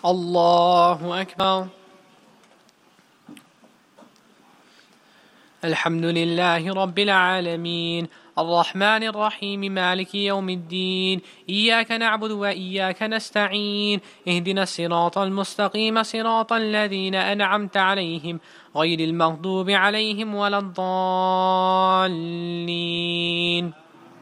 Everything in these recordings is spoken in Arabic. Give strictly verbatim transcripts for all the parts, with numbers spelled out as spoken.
الله أكبر. الحمد لله رب العالمين الرحمن الرحيم مالك يوم الدين إياك نعبد وإياك نستعين اهدنا الصراط المستقيم صراط الذين أنعمت عليهم غير المغضوب عليهم ولا الضالين.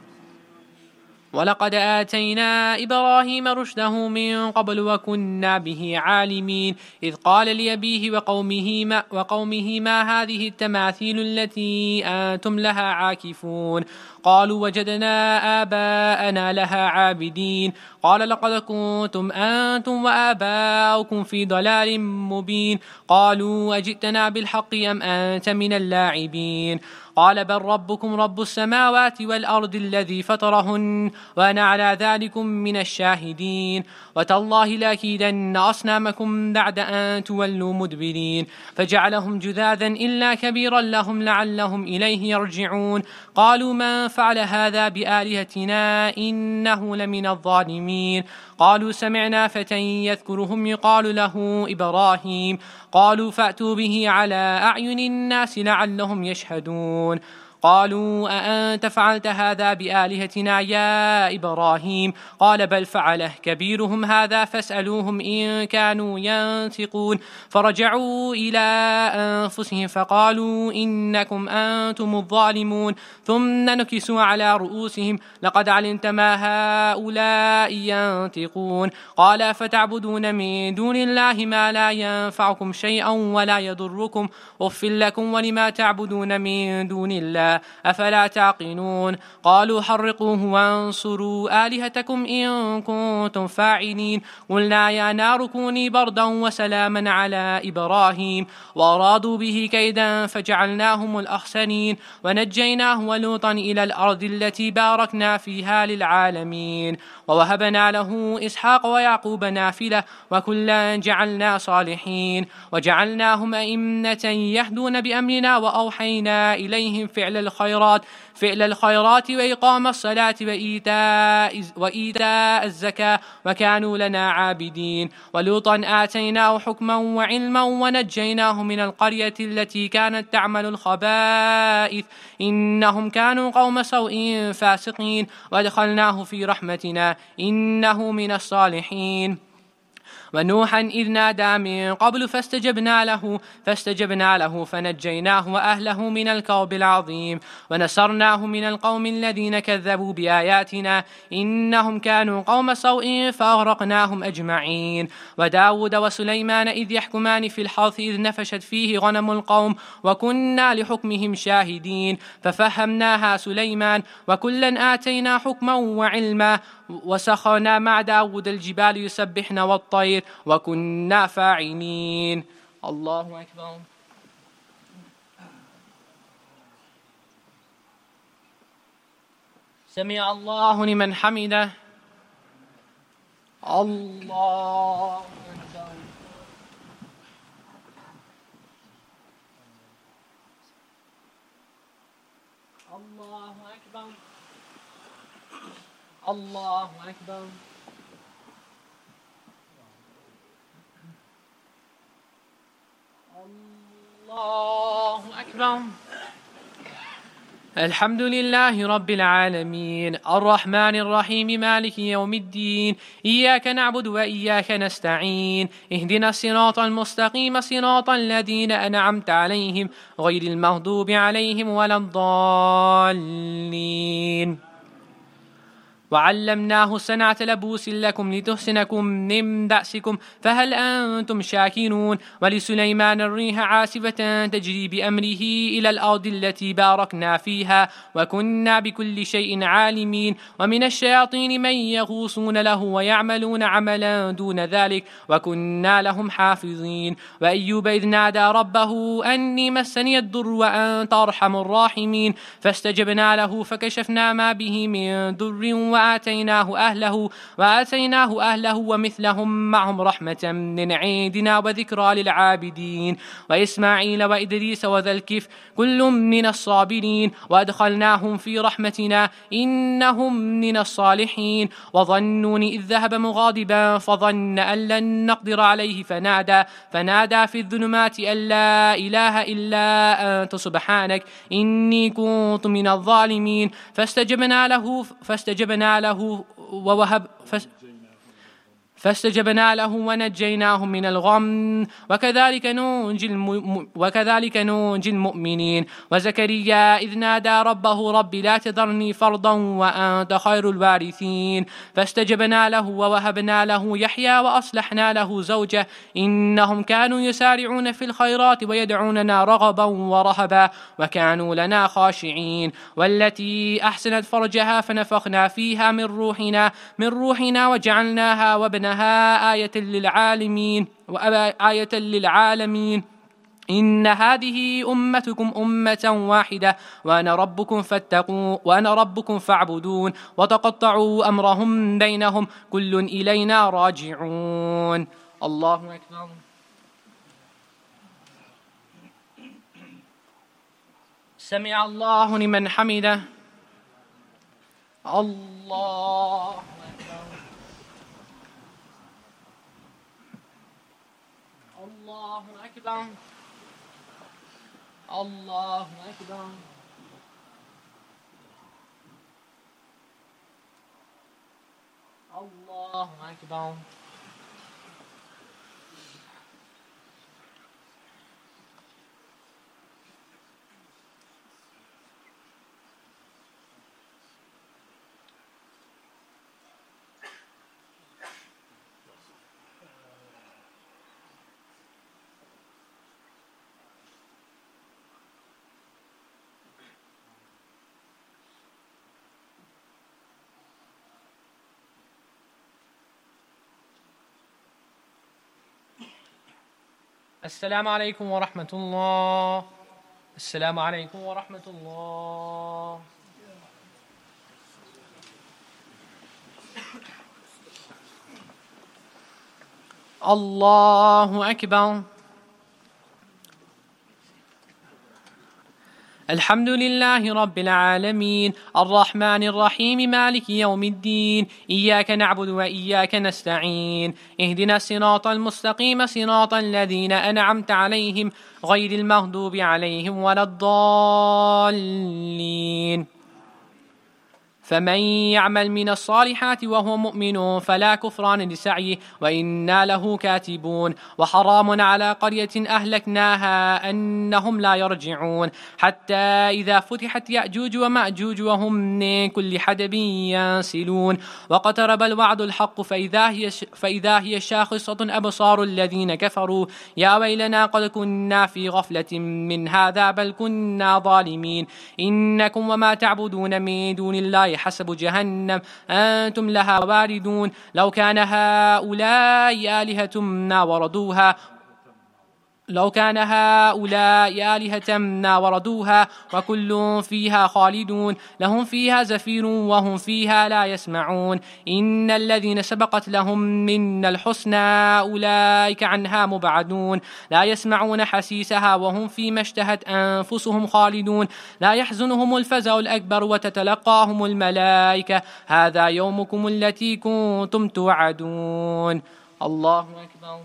ولقد آتينا إبراهيم رشده من قبل وكنا به عالمين إذ قال لأبيه وقومه ما, وقومه ما هذه التماثيل التي أنتم لها عاكفون قالوا وجدنا آباءنا لها عابدين قال لقد كنتم أنتم وآباؤكم في ضلال مبين قالوا أجئتنا بالحق أم أنت من اللاعبين قال بل ربكم رب السماوات والأرض الذي فطرهن وأنا على ذلكم من الشاهدين وتالله لأكيدن أصنامكم بعد أن تولوا مدبرين فجعلهم جذاذا إلا كبيرا لهم لعلهم إليه يرجعون قالوا من فعل هذا بآلهتنا إنه لمن الظالمين قالوا سمعنا فتى يذكرهم يقال له إبراهيم قالوا فأتوا به على أعين الناس لعلهم يشهدون قالوا أأنت فعلت هذا بآلهتنا يا إبراهيم قال بل فعله كبيرهم هذا فاسألوهم إن كانوا ينطقون فرجعوا إلى أنفسهم فقالوا إنكم أنتم الظالمون ثم نكسوا على رؤوسهم لقد علمت ما هؤلاء ينطقون قال فتعبدون من دون الله ما لا ينفعكم شيئا ولا يضركم أف لكم ولما تعبدون من دون الله أفلا تعقلون قالوا حرقوه وانصروا آلهتكم إن كنتم فاعلين قلنا يا نار كوني بردا وسلاما على إبراهيم وأرادوا به كيدا فجعلناهم الأخسرين ونجيناه ولوطا إلى الأرض التي باركنا فيها للعالمين ووهبنا له إسحاق ويعقوب نافلة وكلا جعلنا صالحين وجعلناهم أئمة يهدون بأمرنا وأوحينا إليهم فعل الخيرات فعل الخيرات وإقام الصلاة وإيتاء, وإيتاء الزكاة وكانوا لنا عابدين ولوطا آتيناه حكما وعلما ونجيناه من القرية التي كانت تعمل الخبائث إنهم كانوا قوم سوء فاسقين وادخلناه في رحمتنا إنه من الصالحين ونوحا إذ نادى من قبل فاستجبنا له فاستجبنا له فنجيناه وأهله من الكرب العظيم ونصرناه من القوم الذين كذبوا بآياتنا إنهم كانوا قوم سوء فأغرقناهم أجمعين وداود وسليمان إذ يحكمان في الحرث إذ نفشت فيه غنم القوم وكنا لحكمهم شاهدين ففهمناها سليمان وكلا آتينا حكما وعلما وسخرنا مع داود الجبال يسبحن والطير وكنا فاعلين. الله أكبر. سمع الله لمن حمده. الله أكبر. الله أكبر. الله أكبر. الله أكبر. الحمد لله رب العالمين الرحمن الرحيم مالك يوم الدين إياك نعبد وإياك نستعين اهدنا الصراط المستقيم صراط الذين أنعمت عليهم غير المغضوب عليهم ولا الضالين وعلمناه صنعة لبوس لكم لتحسنكم من بأسكم فهل أنتم شاكرون ولسليمان الريح عاصفة تجري بأمره إلى الأرض التي باركنا فيها وكنا بكل شيء عالمين ومن الشياطين من يغوصون له ويعملون عملا دون ذلك وكنا لهم حافظين وأيوب إذ نادى ربه أني مسني الضر وأنت أرحم الراحمين فاستجبنا له فكشفنا ما به من ضر وآتيناه أهله وآتيناه أهله ومثلهم معهم رحمة من عندنا وذكرى للعابدين وإسماعيل وإدريس وذا الكفل كل من الصابرين وأدخلناهم في رحمتنا إنهم من الصالحين وظنون إذ ذهب مغاضبا فظن أن لن نقدر عليه فنادى فنادى في الظلمات أن لا إله إلا أنت سبحانك إني كنت من الظالمين فاستجبنا له فاستجبنا له ووهب فاستجبنا له ونجيناه من الغم وكذلك ننجي الم... وكذلك ننجي المؤمنين وزكريا إذ نادى ربه رب لا تذرني فرضا وأنت خير الوارثين فاستجبنا له ووهبنا له يحيى وأصلحنا له زوجه إنهم كانوا يسارعون في الخيرات ويدعوننا رغبا ورهبا وكانوا لنا خاشعين والتي أحسنت فرجها فنفخنا فيها من روحنا من روحنا وجعلناها وابنها آية للعالمين وآية للعالمين إن هذه أمتكم أمة واحدة وأنا ربكم فاتقوا وأنا ربكم فاعبدون وتقطعوا أمرهم بينهم كل إلينا راجعون. الله أكبر. سمع الله لمن حمده. الله الله أكبر. الله أكبر. الله أكبر. السلام عليكم ورحمة الله. السلام عليكم ورحمة الله. الله أكبر. الحمد لله رب العالمين الرحمن الرحيم مالك يوم الدين إياك نعبد وإياك نستعين اهدنا الصراط المستقيم صراط الذين أنعمت عليهم غير المغضوب عليهم ولا الضالين فمن يعمل من الصالحات وهو مؤمن فلا كفران لسعيه وإنا له كاتبون وحرام على قرية أهلكناها أنهم لا يرجعون حتى إذا فتحت يأجوج ومأجوج وهم من كل حدب ينسلون واقترب الوعد الحق فإذا هي, فإذا هي شاخصة أبصار الذين كفروا يا ويلنا قد كنا في غفلة من هذا بل كنا ظالمين إنكم وما تعبدون من دون الله حسب جهنم أنتم لها واردون لو كان هؤلاء آلهة ما وردوها لو كان هؤلاء آلهة ما وردوها وكل فيها خالدون لهم فيها زفير وهم فيها لا يسمعون إن الذين سبقت لهم من الحسنى أولئك عنها مبعدون لا يسمعون حسيسها وهم فيما اشتهت أنفسهم خالدون لا يحزنهم الفزع الأكبر وتتلقاهم الملائكة هذا يومكم التي كنتم توعدون. الله أكبر.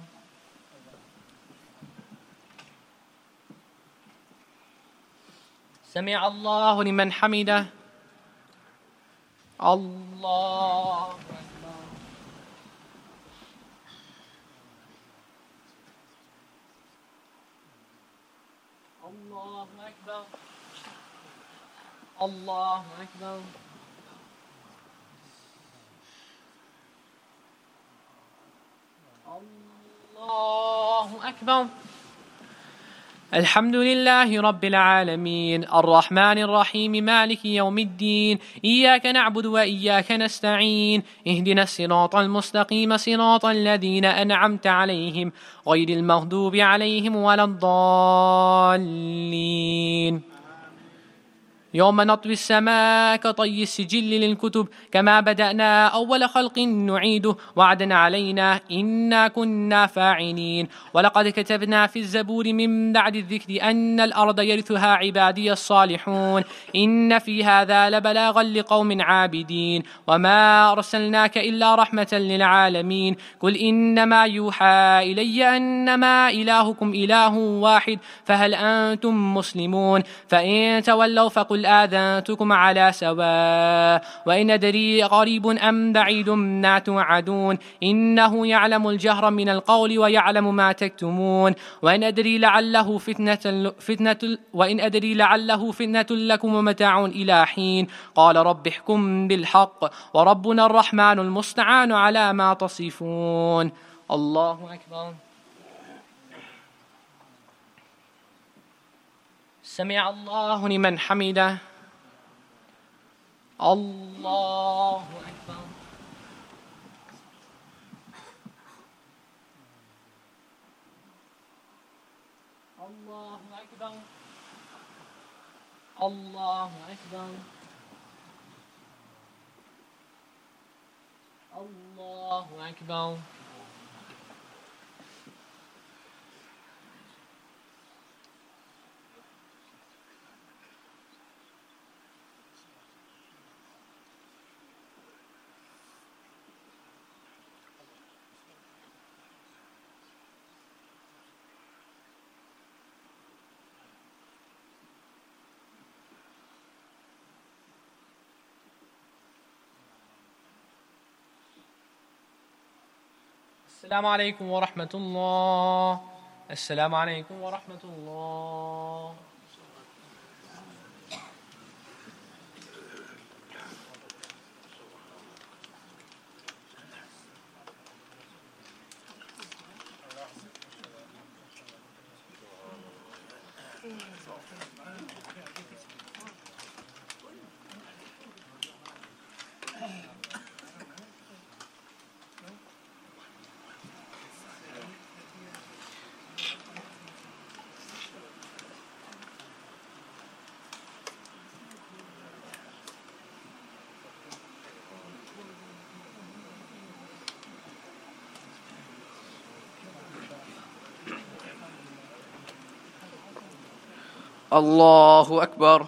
سمع الله لمن حمده. الله أكبر. الله أكبر. الله أكبر. الله أكبر. الحمد لله رب العالمين الرحمن الرحيم مالك يوم الدين إياك نعبد وإياك نستعين اهدنا الصراط المستقيم صراط الذين أنعمت عليهم غير المغضوب عليهم ولا الضالين يوم نطوي السماء كطي السجل للكتب كما بدأنا أول خلق نعيده وعدا علينا إنا كنا فاعلين. ولقد كتبنا في الزبور من بعد الذكر أن الأرض يرثها عبادي الصالحون إن في هذا لبلاغا لقوم عابدين. وما أرسلناك إلا رحمة للعالمين. قل إنما يوحى إلي أنما إلهكم إله واحد فهل أنتم مسلمون؟ فإن تولوا فقل آذنتكم على سواء وإن أدري قريب أم بعيد ما توعدون إنه يعلم الجهر من القول ويعلم ما تكتمون. وإن أدري لعله فتنة, فتنة وإن أدري لعله فتنة لكم ومتاع إلى حين. قال رب احكم بالحق وربنا الرحمن المستعان على ما تصفون. الله أكبر. سمع الله لمن حمده. الله أكبر. الله أكبر. الله أكبر. الله أكبر. السلام عليكم ورحمة الله. السلام عليكم ورحمة الله. الله أكبر.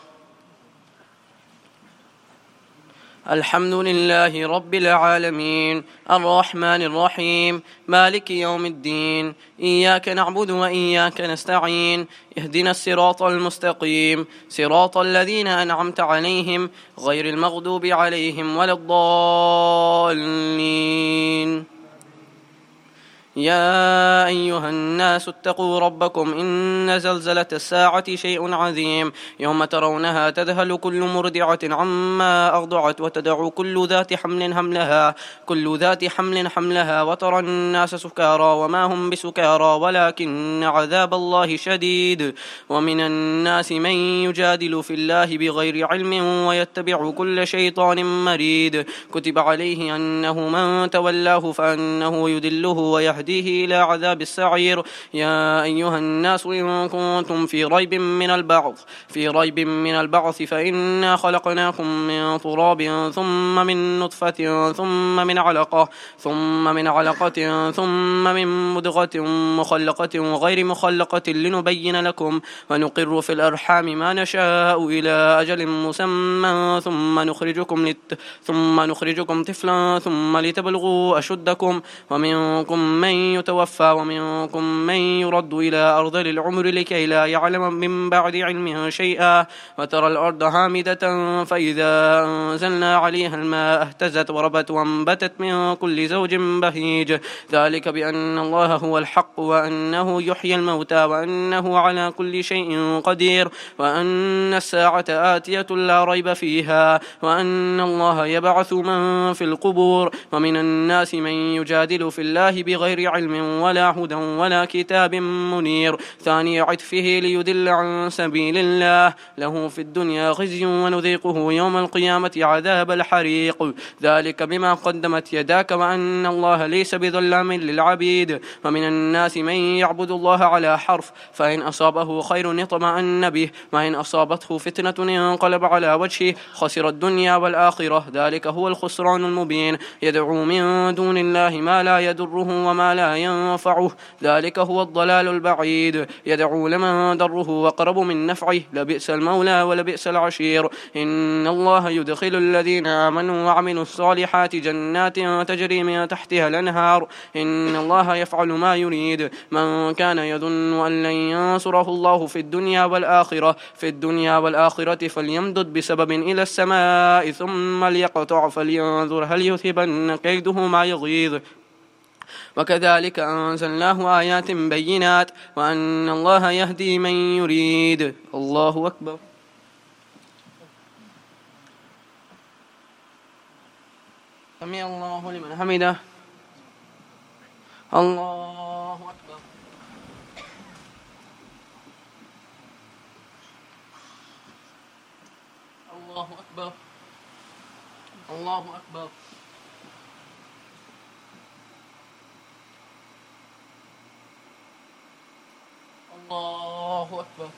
الحمد لله رب العالمين الرحمن الرحيم مالك يوم الدين إياك نعبد وإياك نستعين اهدنا الصراط المستقيم صراط الذين أنعمت عليهم غير المغضوب عليهم ولا الضالين. يا أيها الناس اتقوا ربكم إن زلزلة الساعة شيء عظيم يوم ترونها تذهل كل مرضعة عما أرضعت وتدع كل ذات حمل حملها كل ذات حمل حملها وترى الناس سكارى وما هم بسكارى ولكن عذاب الله شديد. ومن الناس من يجادل في الله بغير علم ويتبع كل شيطان مريد كتب عليه أنه من تولاه فأنه يدله ويهديه إلى عذاب السعير. يا أيها الناس إن كنتم في ريب من البعث في ريب من البعث فإنا خلقناكم من تراب ثم من نطفة ثم من علقة ثم من علقة ثم من مضغة مخلقة وغير مخلقة لنبين لكم ونقر في الأرحام ما نشاء إلى أجل مسمى ثم نخرجكم لت ثم نخرجكم طفلا ثم لتبلغوا أشدكم ومنكم من يتوفى ومنكم من يرد إلى أرض العمر لكي لا يعلم من بعد علمه شيئا. وترى الأرض هامدة فإذا أنزلنا عليها الماء اهتزت وربت وانبتت من كل زوج بهيج ذلك بأن الله هو الحق وأنه يحيي الموتى وأنه على كل شيء قدير وأن الساعة آتية لا ريب فيها وأن الله يبعث من في القبور. ومن الناس من يجادل في الله بغير بغير علم ولا هدى ولا كتاب منير ثاني عطفه ليدل عن سبيل الله له في الدنيا خزي ونذيقه يوم القيامة عذاب الحريق ذلك بما قدمت يداك وأن الله ليس بظلام للعبيد ومن الناس من يعبد الله على حرف فإن أصابه خير اطمأن به وإن أصابته فتنة انقلب على وجهه خسر الدنيا والآخرة ذلك هو الخسران المبين يدعو من دون الله ما لا يضره وما لا ينفعه ذلك هو الضلال البعيد يدعو لمن ضره وقرب من نفعه لبئس المولى ولبئس العشير إن الله يدخل الذين آمنوا وعملوا الصالحات جنات تجري من تحتها الأنهار إن الله يفعل ما يريد من كان يظن أن لن ينصره الله في الدنيا والآخرة في الدنيا والآخرة فليمدد بسبب إلى السماء ثم ليقطع فلينظر هل يذهبن كيده ما يغيظ وكذلك أنزلناه آيات بينات وأن الله يهدي من يريد الله أكبر سمع الله لمن حمده الله أكبر الله أكبر الله أكبر الله أكبر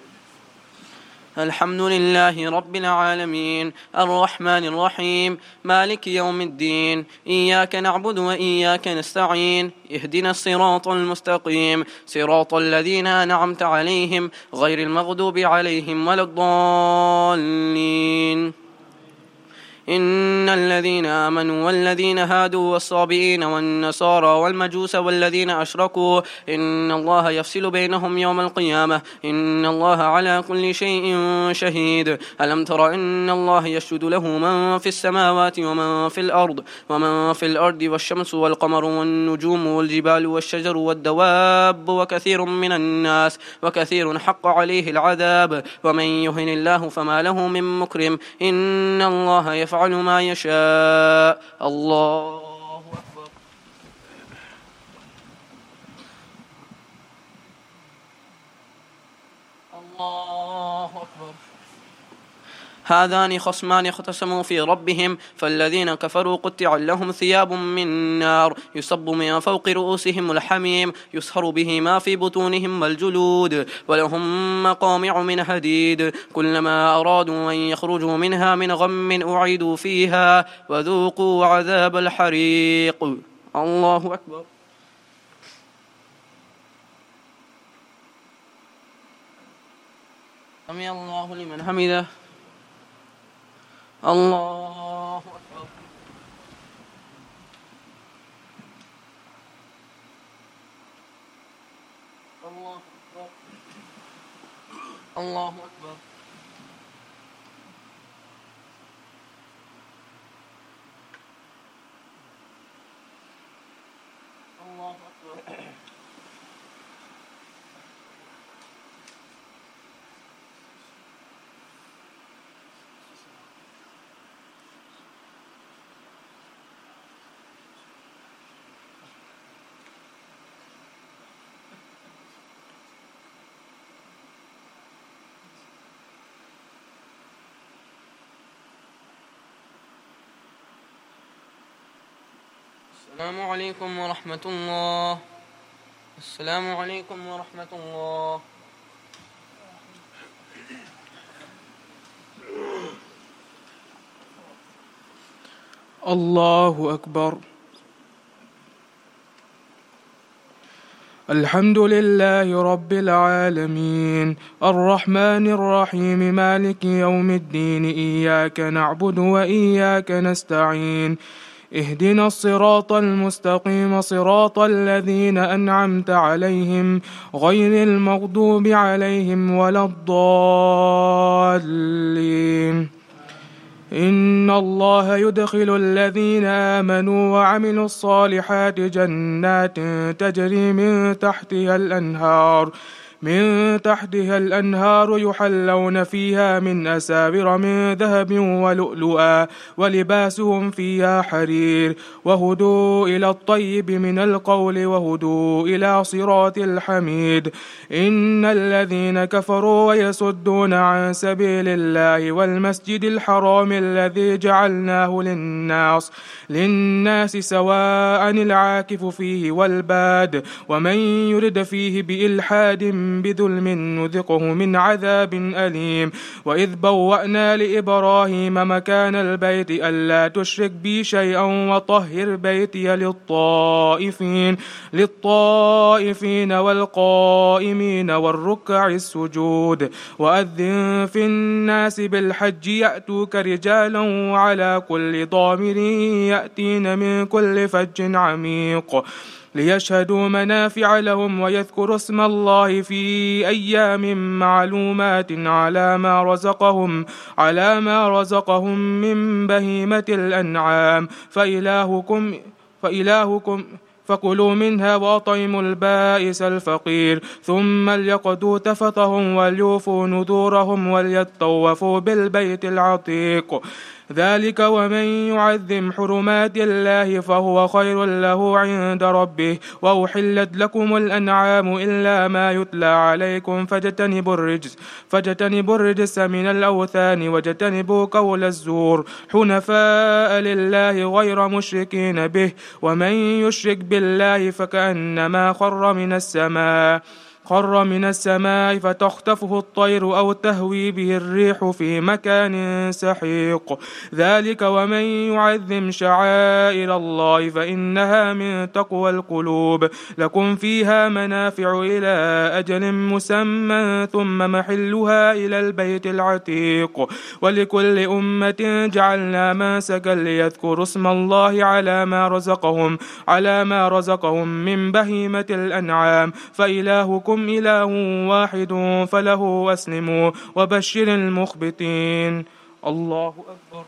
الحمد لله رب العالمين الرحمن الرحيم مالك يوم الدين إياك نعبد وإياك نستعين اهدنا الصراط المستقيم صراط الذين أنعمت عليهم غير المغضوب عليهم ولا الضالين إن الذين آمنوا والذين هادوا والصابئين والنصارى والمجوس والذين أشركوا إن الله يفصل بينهم يوم القيامة إن الله على كل شيء شهيد ألم تر إن الله يسجد له من في السماوات ومن في الأرض ومن في الأرض والشمس والقمر والنجوم والجبال والشجر والدواب وكثير من الناس وكثير حق عليه العذاب ومن يهن الله فما له من مكرم إن الله يفعل يفعل ما يشاء الله أكبر الله أكبر هذان خصمان اختصموا في ربهم فالذين كفروا قطع لهم ثياب من نار يصب من فوق رؤوسهم الحميم يصهر به ما في بطونهم والجلود ولهم مقامع من حديد كلما أرادوا أن يخرجوا منها من غم أعيدوا فيها وذوقوا عذاب الحريق الله أكبر سمع الله لمن حمده الله أكبر الله أكبر الله أكبر الله أكبر السلام عليكم ورحمة الله السلام عليكم ورحمة الله الله أكبر الحمد لله رب العالمين الرحمن الرحيم مالك يوم الدين إياك نعبد وإياك نستعين اهدنا الصراط المستقيم صراط الذين أنعمت عليهم غير المغضوب عليهم ولا الضالين إن الله يدخل الذين آمنوا وعملوا الصالحات جنات تجري من تحتها الأنهار من تحتها الأنهار يحلون فيها من أساور من ذهب ولؤلؤا ولباسهم فيها حرير وهدوا إلى الطيب من القول وهدوا إلى صراط الحميد. إن الذين كفروا ويصدون عن سبيل الله والمسجد الحرام الذي جعلناه للناس للناس سواء العاكف فيه والباد ومن يرد فيه بإلحاد بظلم نذقه من عذاب أليم. وإذ بوأنا لإبراهيم مكان البيت ألا تشرك بي شيئا وطهر بيتي للطائفين للطائفين والقائمين والركع السجود. وأذن في الناس بالحج يأتوك رجالا وعلى كل ضامر يأتين من كل فج عميق ليشهدوا منافع لهم ويذكروا اسم الله في أيام معلومات على ما رزقهم على ما رزقهم من بهيمة الأنعام فإلهكم فإلهكم فكلوا منها وأطعموا البائس الفقير ثم ليقضوا تفثهم وليوفوا نذورهم وليطوفوا بالبيت العتيق. ذلك ومن يعظم حرمات الله فهو خير له عند ربه. وأحلت لكم الأنعام إلا ما يتلى عليكم فاجتنبوا الرجس فاجتنبوا الرجس من الأوثان واجتنبوا قول الزور حنفاء لله غير مشركين به. ومن يشرك بالله فكأنما خر من السماء خر من السماء فتخطفه الطير أو تهوي به الريح في مكان سحيق. ذلك ومن يعظم شعائر الله فإنها من تقوى القلوب. لكم فيها منافع إلى أجل مسمى ثم محلها إلى البيت العتيق. ولكل أمة جعلنا منسكا ليذكروا اسم الله على ما رزقهم على ما رزقهم من بهيمة الأنعام فإلهكم إله واحد فله أسلموا وبشر المخبتين. الله أكبر.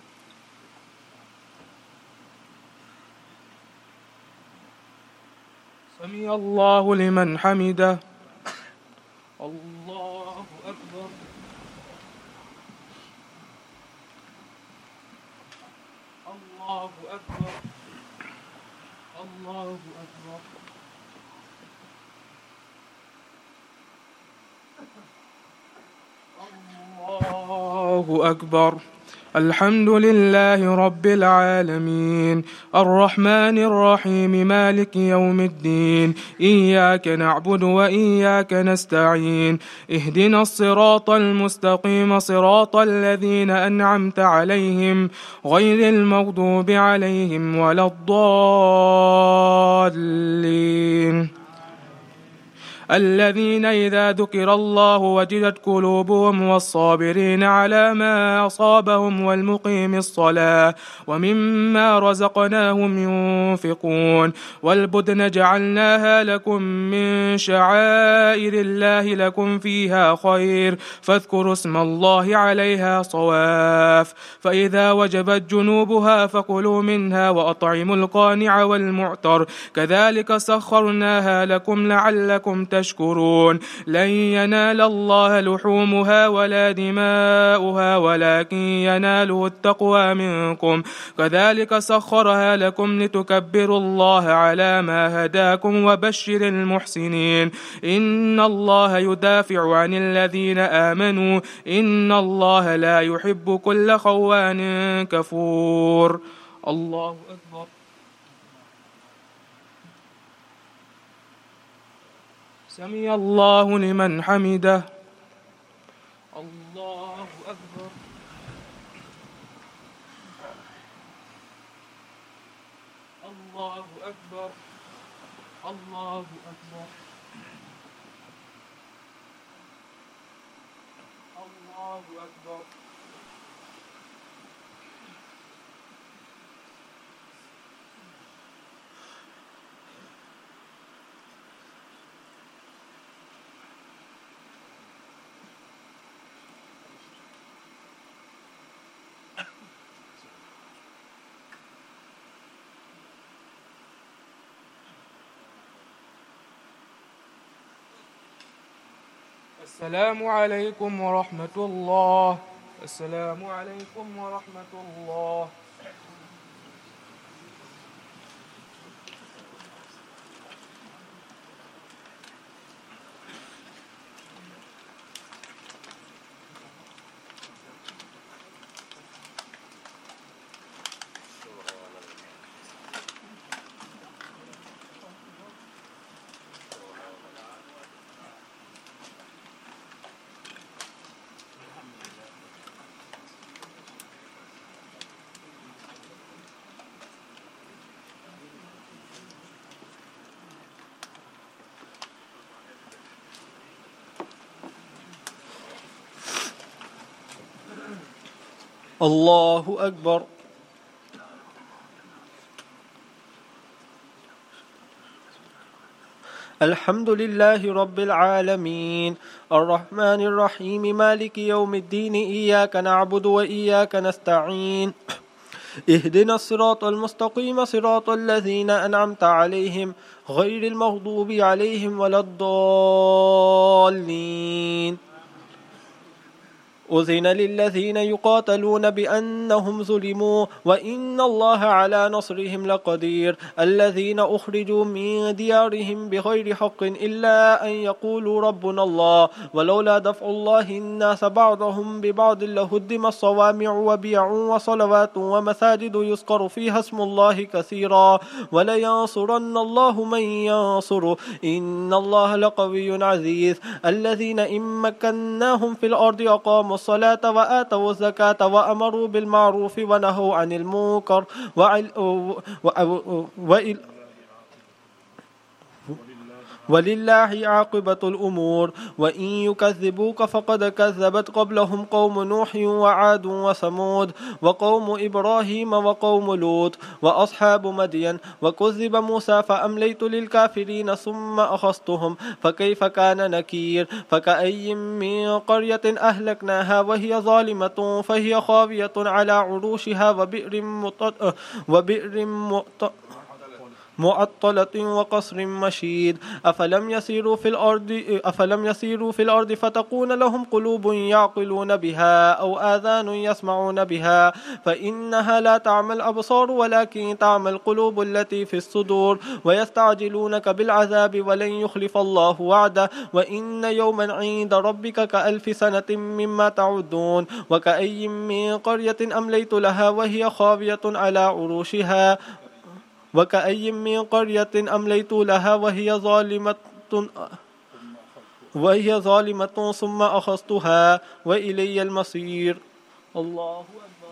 سمع الله لمن حمده. الله أكبر. الله أكبر. الله أكبر. الله أكبر. الحمد لله رب العالمين الرحمن الرحيم مالك يوم الدين إياك نعبد وإياك نستعين اهدنا الصراط المستقيم صراط الذين أنعمت عليهم غير المغضوب عليهم ولا الضالين الذين إذا ذكر الله وجلت قلوبهم والصابرين على ما أصابهم والمقيم الصلاة ومما رزقناهم ينفقون. والبدن جعلناها لكم من شعائر الله لكم فيها خير فاذكروا اسم الله عليها صواف. فإذا وجبت جنوبها فكلوا منها وأطعموا القانع والمعتر كذلك سخرناها لكم لعلكم تشكرون. لن ينال الله لحومها ولا دماؤها ولكن يناله التقوى منكم كذلك سخرها لكم لتكبروا الله على ما هداكم وبشر المحسنين. إن الله يدافع عن الذين آمنوا إن الله لا يحب كل خوان كفور. الله أكبر. سمع الله لمن حمده. الله أكبر. الله أكبر. الله أكبر. الله أكبر. السلام عليكم ورحمة الله. السلام عليكم ورحمة الله. الله أكبر. الحمد لله رب العالمين الرحمن الرحيم مالك يوم الدين إياك نعبد وإياك نستعين اهدنا الصراط المستقيم صراط الذين أنعمت عليهم غير المغضوب عليهم ولا الضالين. أذن للذين يقاتلون بأنهم ظلموا وإن الله على نصرهم لقدير. الذين أخرجوا من ديارهم بغير حق إلا أن يقولوا ربنا الله ولولا دفع الله الناس بعضهم ببعض لهدم الصوامع وبيع وصلوات ومساجد يذكر فيها اسم الله كثيرا ولينصرن الله من ينصره إن الله لقوي عزيز. الذين إن مكناهم في الأرض أقاموا الصلاة وآتوا الزكاة وأمروا بالمعروف ونهوا عن المنكر وعل وإل ولله عاقبة الأمور. وإن يكذبوك فقد كذبت قبلهم قوم نوح وعاد وثمود وقوم إبراهيم وقوم لوط وأصحاب مدين وكذب موسى فأمليت للكافرين ثم أخذتهم فكيف كان نكير. فكأي من قرية أهلكناها وهي ظالمة فهي خاوية على عروشها وبئر مط... وبئر مط... معطلة وقصر مشيد. أفلم يسيروا في الأرض أفلم يسيروا في الأرض فتكون لهم قلوب يعقلون بها أو آذان يسمعون بها فإنها لا تعمى الأبصار ولكن تعمى القلوب التي في الصدور. ويستعجلونك بالعذاب ولن يخلف الله وعده وإن يوما عند ربك كألف سنة مما تعدون. وكأي من قرية أمليت لها وهي خاوية على عروشها وكأي من قرية أمليت لها وهي ظالمة وهي ظالمة ثم أخذتها وإلي المصير. الله أكبر.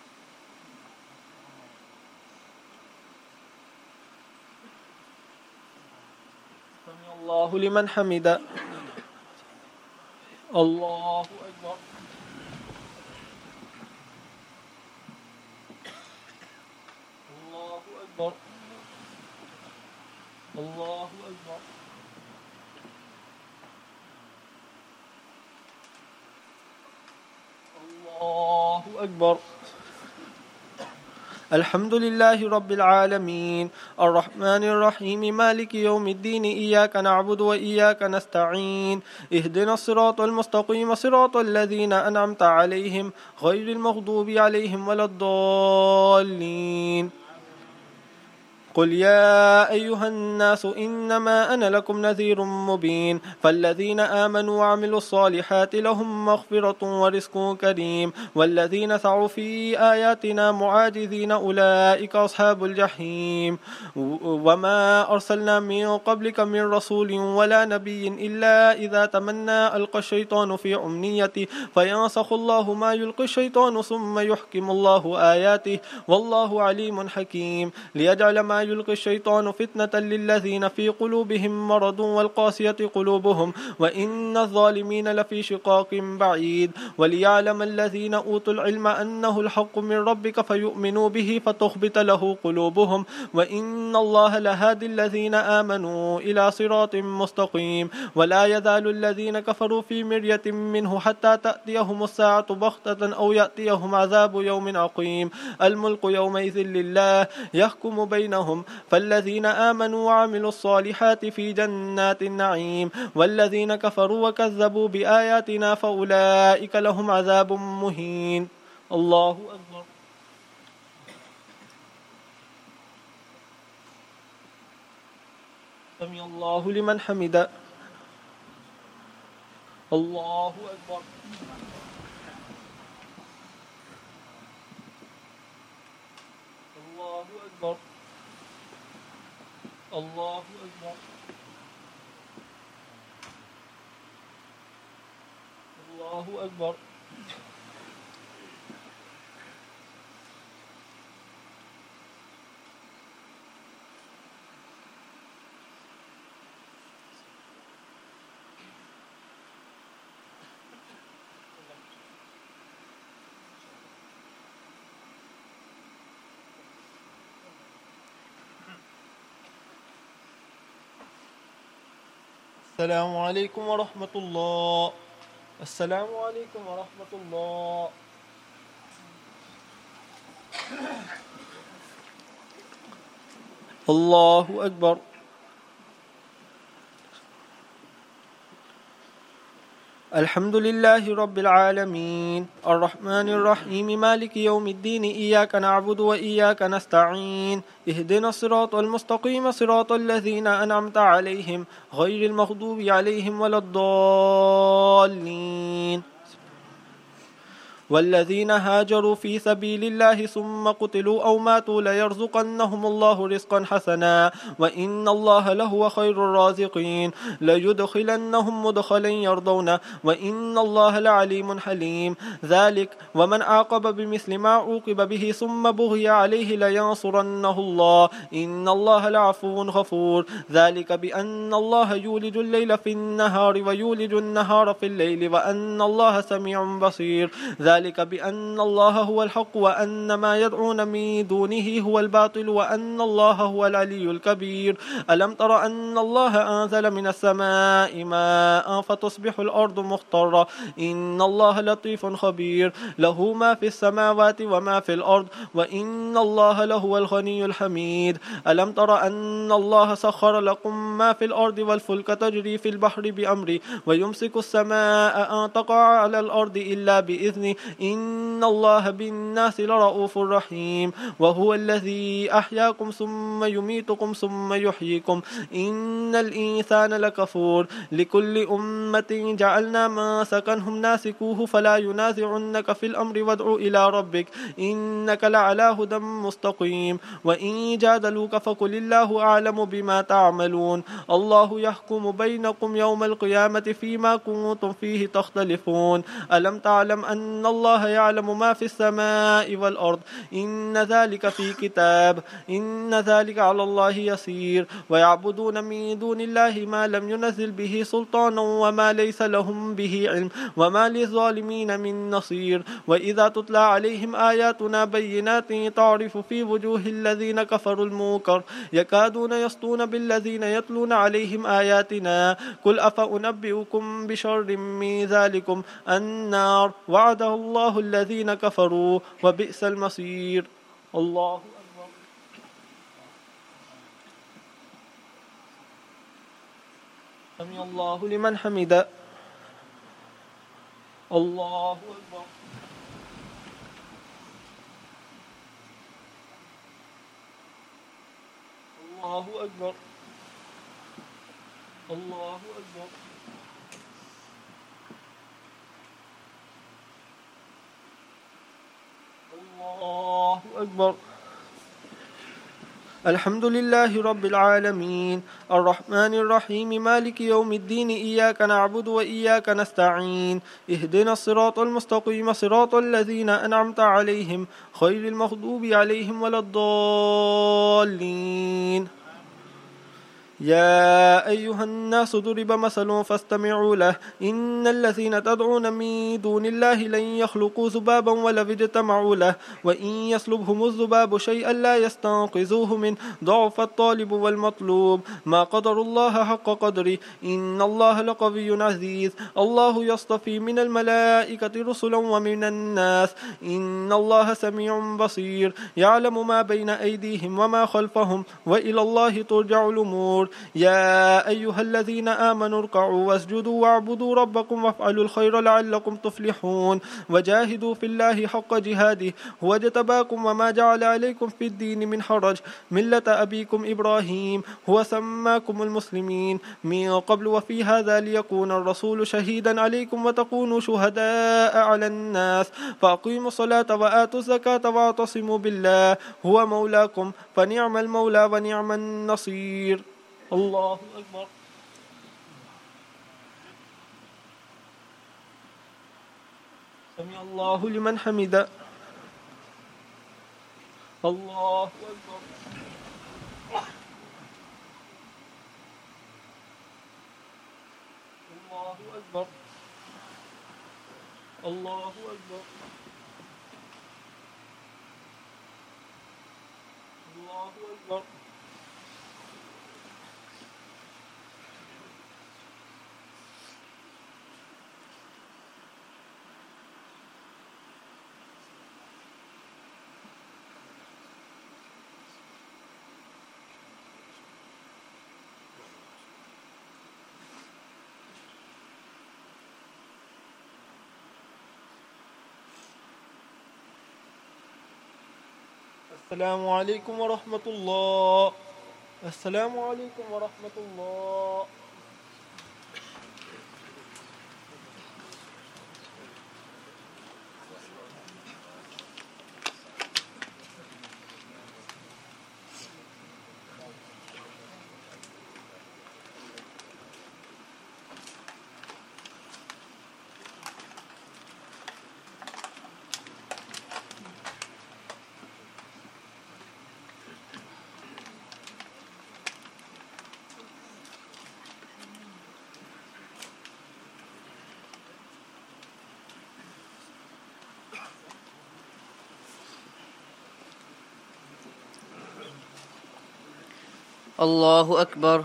سمع الله لمن حمده. الله أكبر. الله أكبر. الله أكبر. الحمد لله رب العالمين الرحمن الرحيم مالك يوم الدين إياك نعبد وإياك نستعين اهدنا الصراط المستقيم صراط الذين أنعمت عليهم غير المغضوب عليهم ولا الضالين. قل يا أيها الناس إنما أنا لكم نذير مبين فالذين آمنوا وعملوا الصالحات لهم مغفرة ورزق كريم والذين سعوا في آياتنا معاجزين أولئك أصحاب الجحيم. وما أرسلنا من قبلك من رسول ولا نبي إلا إذا تمنى ألقى الشيطان في أمنيته فينسخ الله ما يلقي الشيطان ثم يحكم الله آياته والله عليم حكيم. ليجعل ما يلقي الشيطان فتنة للذين في قلوبهم مرض والقاسية قلوبهم وإن الظالمين لفي شقاق بعيد. وليعلم الذين أوتوا العلم أنه الحق من ربك فيؤمنوا به فتخبت له قلوبهم وإن الله لهادي الذين آمنوا إلى صراط مستقيم. ولا يزال الذين كفروا في مرية منه حتى تأتيهم الساعة بغتة أو يأتيهم عذاب يوم عقيم. الملك يومئذ لله يحكم بينهم لهم فالذين آمنوا وعملوا الصالحات في جنات النعيم والذين كفروا وكذبوا بآياتنا فأولئك لهم عذاب مهين. الله أكبر. سمع الله لمن حمده. الله أكبر. الله أكبر. الله أكبر. الله أكبر. السلام عليكم ورحمة الله. السلام عليكم ورحمة الله. الله أكبر. الحمد لله رب العالمين الرحمن الرحيم مالك يوم الدين إياك نعبد وإياك نستعين اهدنا الصراط المستقيم صراط الذين أنعمت عليهم غير المغضوب عليهم ولا الضالين. والذين هاجروا في سبيل الله ثم قتلوا أو ماتوا ليرزقنهم الله رزقا حسنا وإن الله لهو خير الرازقين ليدخلنهم مدخلا يرضونه وإن الله لعليم حليم. ذلك ومن عاقب بمثل ما عوقب به ثم بغي عليه لينصرنه الله إن الله لعفو غفور. ذلك بأن الله يولج الليل في النهار ويولج النهار في الليل وأن الله سميع بصير. ذلك بأن الله هو الحق وأن ما يدعون من دونه هو الباطل وأن الله هو العلي الكبير. ألم تر أن الله أنزل من السماء ماء فتصبح الأرض مخضرة إن الله لطيف خبير له ما في السماوات وما في الأرض وإن الله لهو الغني الحميد. ألم تر أن الله سخر لكم ما في الأرض والفلك تجري في البحر بأمره ويمسك السماء أن تقع على الأرض إلا بإذنه إن الله بالناس لرؤوف رحيم. وهو الذي أحياكم ثم يميتكم ثم يحييكم إن الإنسان لكفور. لكل أمة جعلنا ما سكنهم ناسكوه فلا ينازعنك في الأمر وادع إلى ربك إنك لعلى هدى مستقيم. وإن جادلوك فقل الله أعلم بما تعملون الله يحكم بينكم يوم القيامة فيما كنتم فيه تختلفون. ألم تعلم أن الله يعلم ما في السماء والأرض إن ذلك في كتاب إن ذلك على الله يسير. ويعبدون من دون الله ما لم ينزل به سلطانا وما ليس لهم به علم وما للظالمين من نصير. وإذا تتلى عليهم آياتنا بينات تعرف في وجوه الذين كفروا المنكر يكادون يسطون بالذين يتلون عليهم آياتنا قل أفأنبئكم بشر من ذلكم النار وعده الله الذين كفروا وبئس المصير. الله أكبر. سمع الله لمن حمده. الله أكبر. الله أكبر. الله أكبر. الله أكبر. الحمد لله رب العالمين الرحمن الرحيم مالك يوم الدين إياك نعبد وإياك نستعين اهدنا الصراط المستقيم صراط الذين أنعمت عليهم غير المغضوب عليهم ولا الضالين. يا أيها الناس ضرب مثل فاستمعوا له إن الذين تدعون من دون الله لن يخلقوا ذبابا ولو اجتمعوا له وإن يسلبهم الذباب شيئا لا يستنقذوه منه ضعف الطالب والمطلوب ما قدر الله حق قدره إن الله لقوي عزيز الله يصطفي من الملائكة رسلا ومن الناس إن الله سميع بصير يعلم ما بين أيديهم وما خلفهم وإلى الله ترجع الأمور يا أيها الذين آمنوا اركعوا واسجدوا واعبدوا ربكم وافعلوا الخير لعلكم تفلحون وجاهدوا في الله حق جهاده هو اجتباكم وما جعل عليكم في الدين من حرج ملة أبيكم إبراهيم هو سماكم المسلمين من قبل وفي هذا ليكون الرسول شهيدا عليكم وتكونوا شهداء على الناس فأقيموا الصلاة وآتوا الزكاة واعتصموا بالله هو مولاكم فنعم المولى ونعم النصير. الله أكبر. سمع الله لمن حمده. الله أكبر. الله أكبر. الله أكبر. الله أكبر. السلام عليكم ورحمة الله. السلام عليكم ورحمة الله. الله أكبر.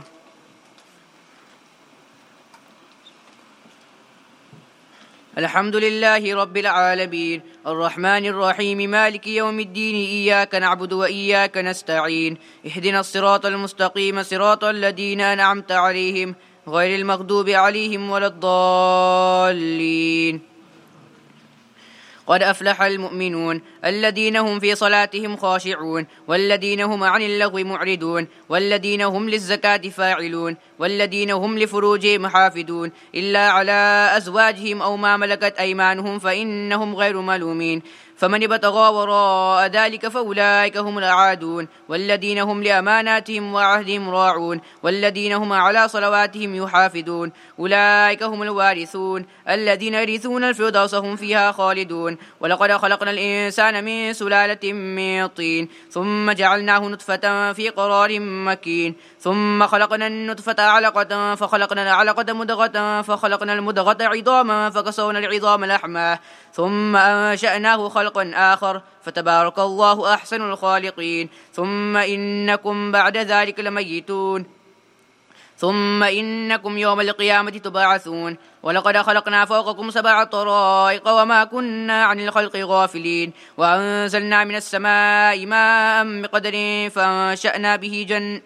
الحمد لله رب العالمين الرحمن الرحيم مالك يوم الدين إياك نعبد وإياك نستعين اهدنا الصراط المستقيم صراط الذين أنعمت عليهم غير المغضوب عليهم ولا الضالين. قد أفلح المؤمنون الذين هم في صلاتهم خاشعون والذين هم عن اللغو معرضون والذين هم للزكاة فاعلون والذين هم لفروجهم حافظون إلا على أزواجهم أو ما ملكت أيمانهم فإنهم غير ملومين فمن ابتغى وراء ذلك فأولئك هم العادون والذين هم لأماناتهم وعهدهم راعون والذين هم على صلواتهم يحافظون أولئك هم الوارثون الذين يرثون الفردوس هم فيها خالدون. ولقد خلقنا الإنسان من سلالة من طين ثم جعلناه نطفة في قرار مكين ثم خلقنا النطفة علقة فخلقنا العلقة مضغة فخلقنا المضغة عظاما فكسونا العظام لحما ثم أنشأناه خلقا آخر فتبارك الله أحسن الخالقين. ثم إنكم بعد ذلك لميتون ثم إنكم يوم القيامة تبعثون. ولقد خلقنا فوقكم سبع طرائق وما كنا عن الخلق غافلين وأنزلنا من السماء ماء بقدر فأنشأنا به جن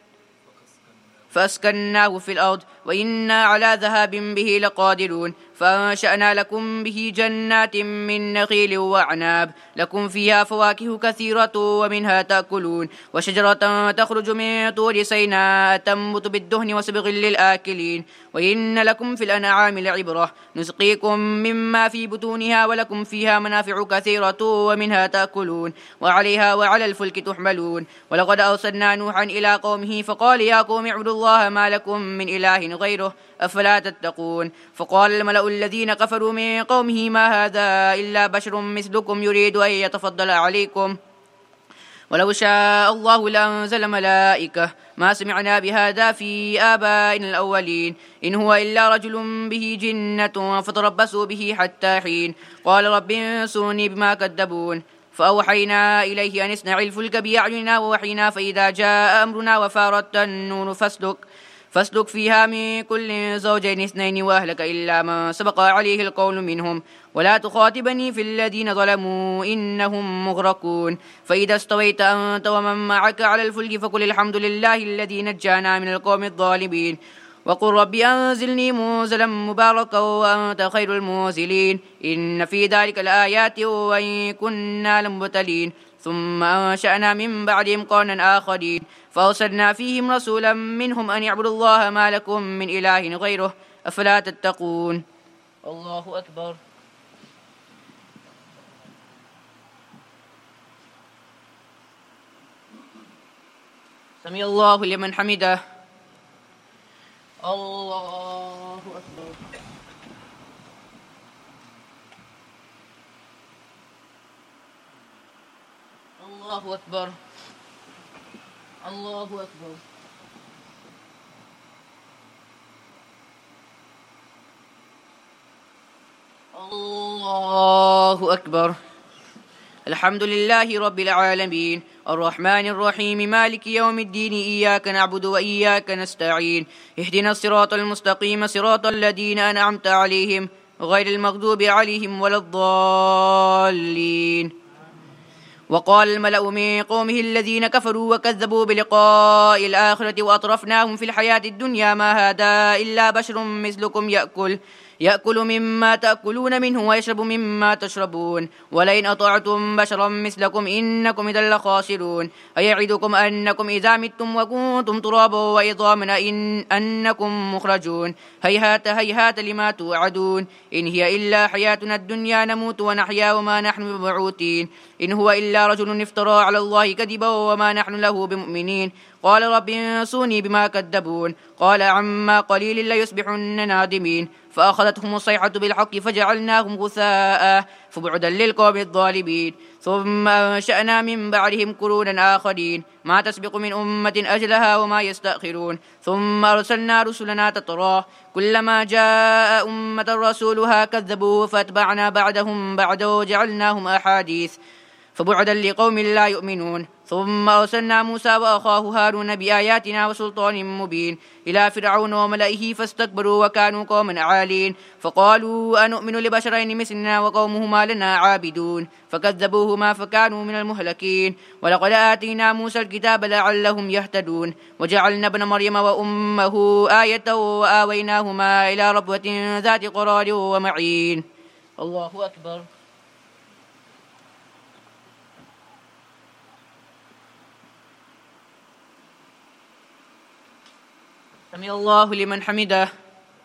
فأسكناه في الأرض وإنا على ذهاب به لقادرون فأنشأنا لكم به جنات من نخيل وأعناب لكم فيها فواكه كثيرة ومنها تأكلون وشجرة تخرج من طور سيناء تنبت بالدهن وسبغ للآكلين وإن لكم في الأنعام لعبرة نسقيكم مما في بطونها ولكم فيها منافع كثيرة ومنها تأكلون وعليها وعلى الفلك تحملون. ولقد أرسلنا نوحا إلى قومه فقال يا قوم اعبدوا الله ما لكم من إله غيره أفلا تتقون. فقال الملأ الذين كفروا من قومه ما هذا إلا بشر مثلكم يريد أن يتفضل عليكم ولو شاء الله لأنزل ملائكة ما سمعنا بهذا في آبائنا الأولين إن هو إلا رجل به جنة فتربصوا به حتى حين قال رب انصرني بما كذبون فأوحينا إليه أن اصنع الفلك بأعيننا ووحينا فإذا جاء أمرنا وفارت النور فاسلك فاسلك فيها من كل زوجين اثنين وأهلك إلا من سبق عليه القول منهم ولا تخاطبني في الذين ظلموا إنهم مغرقون فإذا استويت أنت ومن معك على الفلك فقل الحمد لله الذي نجانا من القوم الظالمين وقل رب أنزلني منزلا مباركا وأنت خير المنزلين إن في ذلك الآيات وإن كنا لمبتلين ثم أنشأنا من بعدهم قرنا آخرين فأرسلنا فيهم رسولا منهم أن يعبدوا الله ما لكم من إله غيره أفلا تتقون الله أكبر سمع الله لمن حمده الله أكبر الله أكبر الله أكبر الله أكبر الحمد لله رب العالمين الرحمن الرحيم مالك يوم الدين إياك نعبد وإياك نستعين اهدنا الصراط المستقيم صراط الذين أنعمت عليهم غير المغضوب عليهم ولا الضالين وقال الملأ من قومه الذين كفروا وكذبوا بلقاء الآخرة وأطرفناهم في الحياة الدنيا ما هذا إلا بشر مثلكم يأكل يأكل مما تأكلون منه ويشرب مما تشربون ولئن أطعتم بشرا مثلكم إنكم إذا لخاسرون أيعدكم أنكم إذا متم وكنتم ترابا وعظاما إن أنكم مخرجون هيهات هيهات لما توعدون إن هي إلا حياتنا الدنيا نموت ونحيا وما نحن بمبعوثين إن هو إلا رجل افترى على الله كذبا وما نحن له بمؤمنين قال رب انصرني بما كذبون قال عما قليل ليصبحن نادمين فأخذتهم الصيحة بالحق فجعلناهم غثاء فبعدا للقوم الظالمين ثم أنشأنا من بعدهم قرونا آخرين ما تسبق من أمة أجلها وما يستأخرون ثم أرسلنا رسلنا تترى كلما جاء أمة رسولها كذبوه فاتبعنا بعدهم بعدا وجعلناهم أحاديث فبعدا لقوم لا يؤمنون ثم أرسلنا موسى وأخاه هارون بآياتنا وسلطان مبين إلى فرعون وملئه فاستكبروا وكانوا قوما عالين فقالوا أنؤمن لبشرين مثلنا وقومهما لنا عابدون فكذبوهما فكانوا من المهلكين ولقد آتينا موسى الكتاب لعلهم يهتدون وجعلنا ابن مريم وأمه آية وآويناهما إلى ربوة ذات قرار ومعين الله أكبر سمع الله لمن حمده